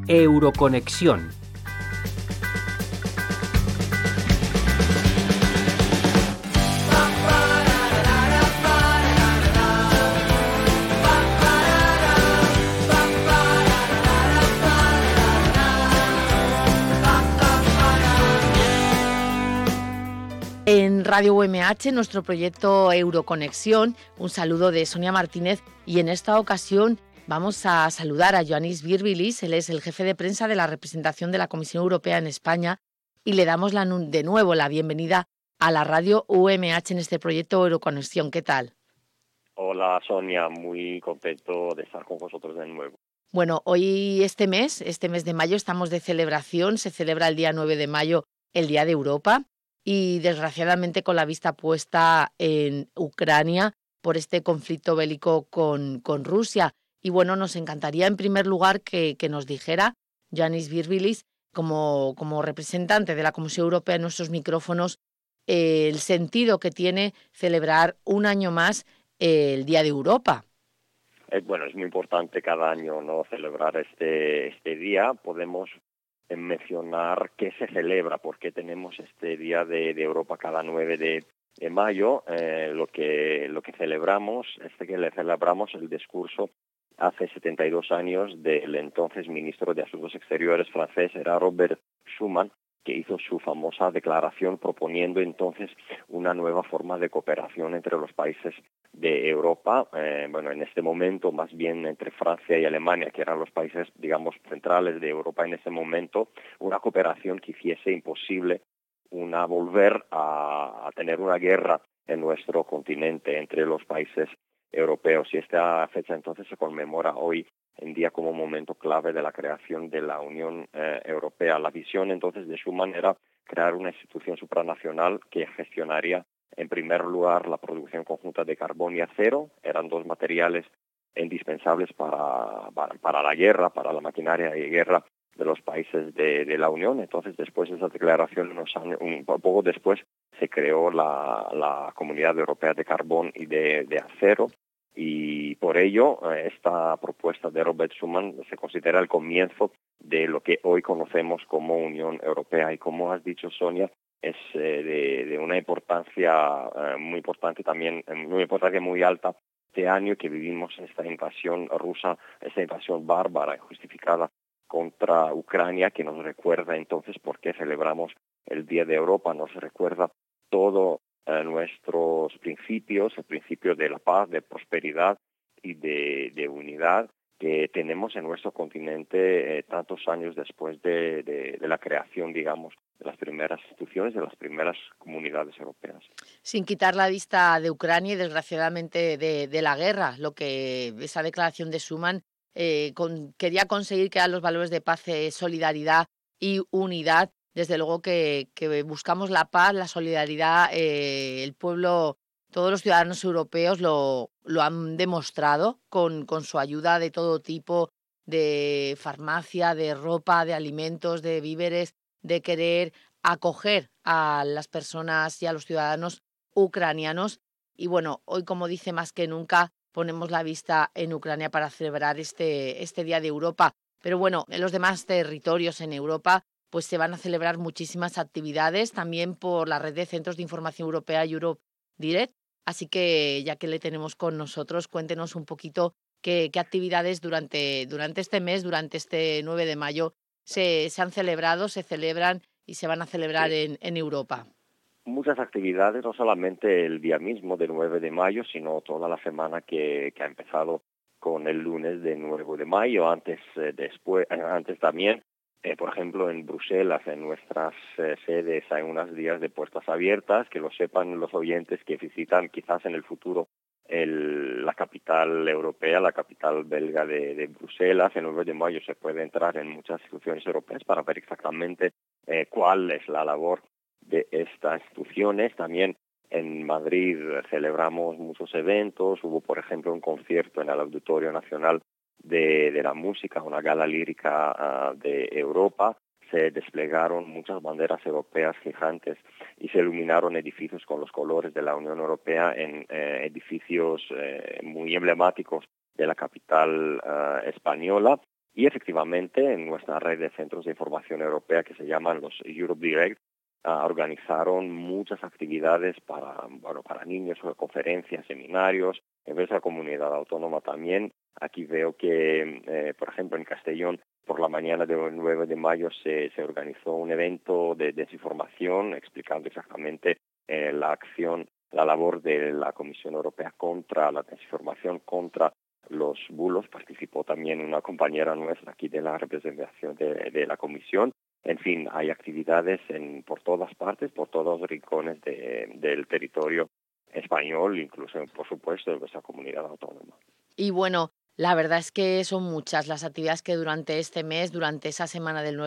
Euroconexión. En Radio UMH, nuestro proyecto Euroconexión, un saludo de Sonia Martínez, y en esta ocasión vamos a saludar a Ioannis Virbilis. Él es el jefe de prensa de la representación de la Comisión Europea en España, y le damos de nuevo la bienvenida a la Radio UMH en este proyecto Euroconexión. ¿Qué tal? Hola Sonia, muy contento de estar con vosotros de nuevo. Bueno, hoy este mes de mayo estamos de celebración, se celebra el día 9 de mayo, el Día de Europa, y desgraciadamente con la vista puesta en Ucrania por este conflicto bélico con Rusia. Y bueno, nos encantaría en primer lugar que nos dijera Ioannis Virbilis, como representante de la Comisión Europea en nuestros micrófonos, el sentido que tiene celebrar un año más el Día de Europa. Bueno, es muy importante cada año no celebrar este día. Podemos mencionar qué se celebra, por qué tenemos este Día de Europa cada 9 de mayo. Lo que celebramos celebramos el discurso hace 72 años del entonces ministro de Asuntos Exteriores francés, era Robert Schuman, que hizo su famosa declaración proponiendo entonces una nueva forma de cooperación entre los países de Europa, en este momento más bien entre Francia y Alemania, que eran los países, digamos, centrales de Europa en ese momento, una cooperación que hiciese imposible volver a tener una guerra en nuestro continente entre los países europeos. Y esta fecha entonces se conmemora hoy en día como momento clave de la creación de la Unión Europea. La visión entonces de Schuman era crear una institución supranacional que gestionaría en primer lugar la producción conjunta de carbón y acero. Eran dos materiales indispensables para la guerra, para la maquinaria de guerra de los países de la Unión. Entonces, después de esa declaración, un poco después, se creó la Comunidad Europea de Carbón y de Acero. Y por ello, esta propuesta de Robert Schuman se considera el comienzo de lo que hoy conocemos como Unión Europea. Y como has dicho, Sonia, es de una importancia muy importante también, una importancia muy alta este año que vivimos esta invasión rusa, esta invasión bárbara, injustificada contra Ucrania, que nos recuerda entonces por qué celebramos el Día de Europa, nos recuerda todo nuestros principios, el principio de la paz, de prosperidad y de unidad que tenemos en nuestro continente tantos años después de la creación, digamos, de las primeras instituciones, de las primeras comunidades europeas. Sin quitar la vista de Ucrania y desgraciadamente de la guerra, lo que esa declaración de Schuman quería conseguir que eran los valores de paz, solidaridad y unidad. Desde luego que buscamos la paz, la solidaridad, el pueblo, todos los ciudadanos europeos lo han demostrado con su ayuda de todo tipo, de farmacia, de ropa, de alimentos, de víveres, de querer acoger a las personas y a los ciudadanos ucranianos. Y bueno, hoy, como dice, más que nunca ponemos la vista en Ucrania para celebrar este Día de Europa. Pero bueno, en los demás territorios en Europa pues se van a celebrar muchísimas actividades, también por la red de centros de información europea Europe Direct. Así que ya que le tenemos con nosotros, cuéntenos un poquito qué actividades durante este mes, durante este 9 de mayo, se han celebrado, se celebran y se van a celebrar en Europa. Muchas actividades, no solamente el día mismo del 9 de mayo, sino toda la semana que ha empezado con el lunes de 9 de mayo, antes también. Por ejemplo, en Bruselas, en nuestras sedes, hay unos días de puertas abiertas, que lo sepan los oyentes que visitan quizás en el futuro la capital europea, la capital belga de Bruselas. El 9 de mayo se puede entrar en muchas instituciones europeas para ver exactamente cuál es la labor de estas instituciones. También en Madrid celebramos muchos eventos. Hubo, por ejemplo, un concierto en el Auditorio Nacional de la Música, una gala lírica de Europa. Se desplegaron muchas banderas europeas gigantes y se iluminaron edificios con los colores de la Unión Europea en edificios muy emblemáticos de la capital española. Y efectivamente, en nuestra red de centros de información europea, que se llaman los Europe Direct, organizaron muchas actividades para niños, conferencias, seminarios, en nuestra comunidad autónoma también. Aquí veo que, por ejemplo, en Castellón, por la mañana del 9 de mayo se organizó un evento de desinformación explicando exactamente la acción, la labor de la Comisión Europea contra la desinformación, contra los bulos. Participó también una compañera nuestra aquí de la representación de la Comisión. En fin, hay actividades por todas partes, por todos los rincones del territorio español, incluso, por supuesto, de nuestra comunidad autónoma. Y bueno, la verdad es que son muchas las actividades que durante este mes, durante esa semana del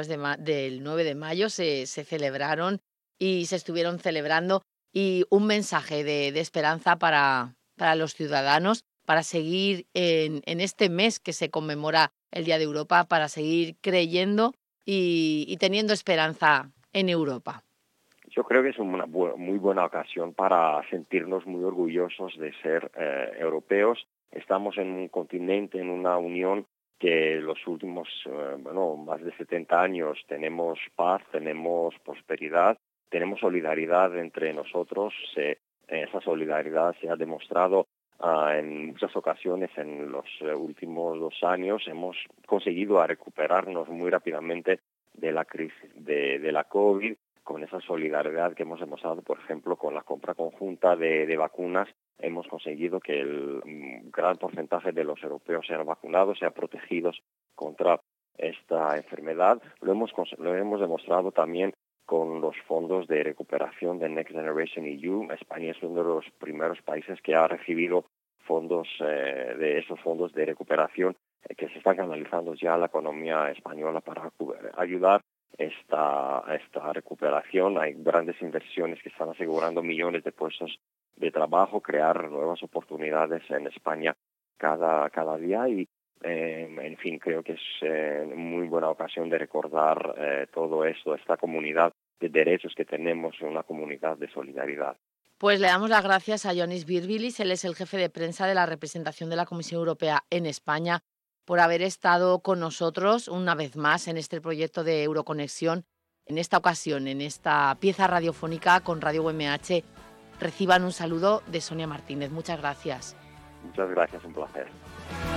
9 de mayo se celebraron y se estuvieron celebrando, y un mensaje de esperanza para los ciudadanos, para seguir en este mes que se conmemora el Día de Europa, para seguir creyendo y teniendo esperanza en Europa. Yo creo que es una muy buena ocasión para sentirnos muy orgullosos de ser europeos. Estamos en un continente, en una unión que los últimos, más de 70 años tenemos paz, tenemos prosperidad, tenemos solidaridad entre nosotros. Esa solidaridad se ha demostrado en muchas ocasiones en los últimos 2 años. Hemos conseguido recuperarnos muy rápidamente de la crisis de la COVID, con esa solidaridad que hemos demostrado, por ejemplo, con la compra conjunta de vacunas. Hemos conseguido que el gran porcentaje de los europeos sean vacunados, sean protegidos contra esta enfermedad. Lo hemos demostrado también con los fondos de recuperación de Next Generation EU. España es uno de los primeros países que ha recibido fondos de esos fondos de recuperación que se están canalizando ya a la economía española para ayudar esta recuperación. Hay grandes inversiones que están asegurando millones de puestos de trabajo, crear nuevas oportunidades en España cada día y, en fin, creo que es muy buena ocasión de recordar todo esto, esta comunidad de derechos que tenemos, una comunidad de solidaridad. Pues le damos las gracias a Ioannis Virbilis, él es el jefe de prensa de la representación de la Comisión Europea en España, por haber estado con nosotros una vez más en este proyecto de Euroconexión. En esta ocasión, en esta pieza radiofónica con Radio UMH, reciban un saludo de Sonia Martínez. Muchas gracias. Muchas gracias, un placer.